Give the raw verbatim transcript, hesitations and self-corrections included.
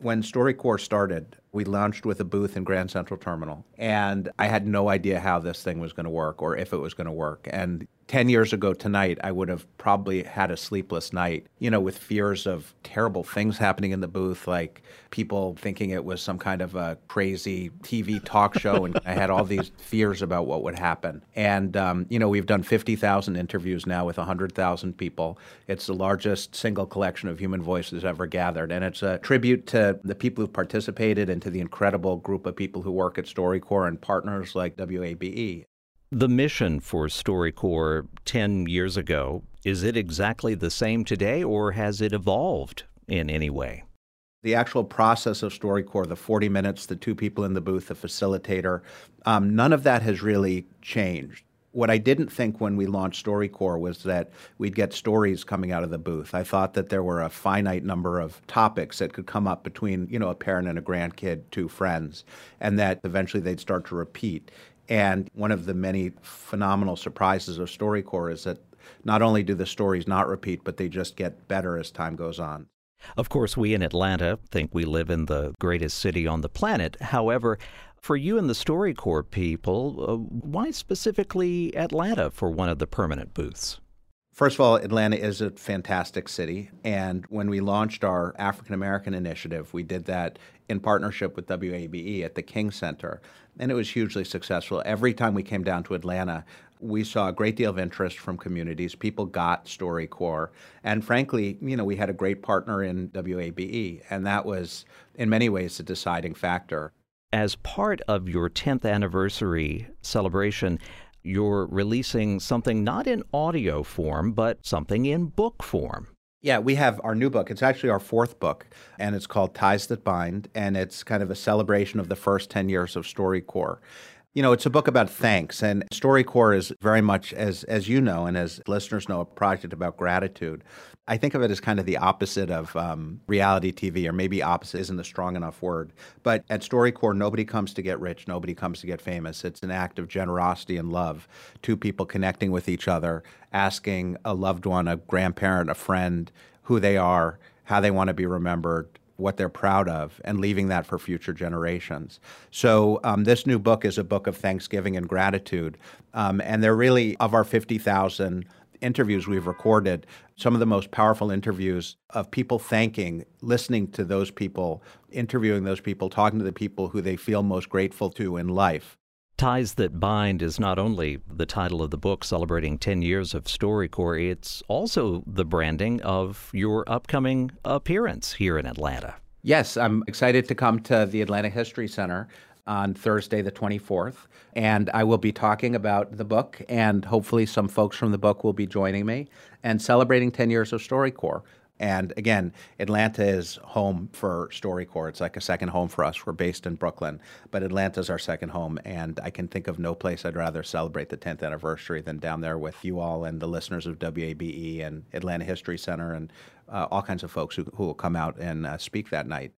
When StoryCorps started, we launched with a booth in Grand Central Terminal, and I had no idea how this thing was going to work or if it was going to work. And ten years ago tonight, I would have probably had a sleepless night, you know, with fears of terrible things happening in the booth, like people thinking it was some kind of a crazy T V talk show. And I had all these fears about what would happen. And, um, you know, we've done fifty thousand interviews now with one hundred thousand people. It's the largest single collection of human voices ever gathered. And it's a tribute to the people who've participated and to the incredible group of people who work at StoryCorps and partners like W A B E. The mission for StoryCorps ten years ago, is it exactly the same today, or has it evolved in any way? The actual process of StoryCorps, the forty minutes, the two people in the booth, the facilitator, um, none of that has really changed. What I didn't think when we launched StoryCorps was that we'd get stories coming out of the booth. I thought that there were a finite number of topics that could come up between, you know, a parent and a grandkid, two friends, and that eventually they'd start to repeat. And one of the many phenomenal surprises of StoryCorps is that not only do the stories not repeat, but they just get better as time goes on. Of course, we in Atlanta think we live in the greatest city on the planet. However, for you and the StoryCorps people, uh, why specifically Atlanta for one of the permanent booths? First of all, Atlanta is a fantastic city. And when we launched our African American initiative, we did that in partnership with W A B E at the King Center. And it was hugely successful. Every time we came down to Atlanta, we saw a great deal of interest from communities. People got StoryCorps. And frankly, you know, we had a great partner in W A B E. And that was, in many ways, the deciding factor. As part of your tenth anniversary celebration, you're releasing something not in audio form, but something in book form. Yeah, we have our new book. It's actually our fourth book, and it's called Ties That Bind, and it's kind of a celebration of the first ten years of StoryCorps. You know, it's a book about thanks, and StoryCorps is very much, as as you know and as listeners know, a project about gratitude. I think of it as kind of the opposite of um, reality T V, or maybe opposite isn't a strong enough word. But at StoryCorps, nobody comes to get rich, nobody comes to get famous. It's an act of generosity and love, two people connecting with each other, asking a loved one, a grandparent, a friend, who they are, how they want to be remembered, what they're proud of, and leaving that for future generations. So um, this new book is a book of thanksgiving and gratitude. Um, and they're really, of our fifty thousand interviews we've recorded, some of the most powerful interviews of people thanking, listening to those people, interviewing those people, talking to the people who they feel most grateful to in life. Ties That Bind is not only the title of the book celebrating ten years of StoryCorps, it's also the branding of your upcoming appearance here in Atlanta. Yes, I'm excited to come to the Atlanta History Center on Thursday the twenty-fourth, and I will be talking about the book, and hopefully some folks from the book will be joining me, and celebrating ten years of StoryCorps. And again, Atlanta is home for StoryCorps. It's like a second home for us. We're based in Brooklyn, but Atlanta's our second home, and I can think of no place I'd rather celebrate the tenth anniversary than down there with you all and the listeners of W A B E and Atlanta History Center and uh, all kinds of folks who, who will come out and uh, speak that night.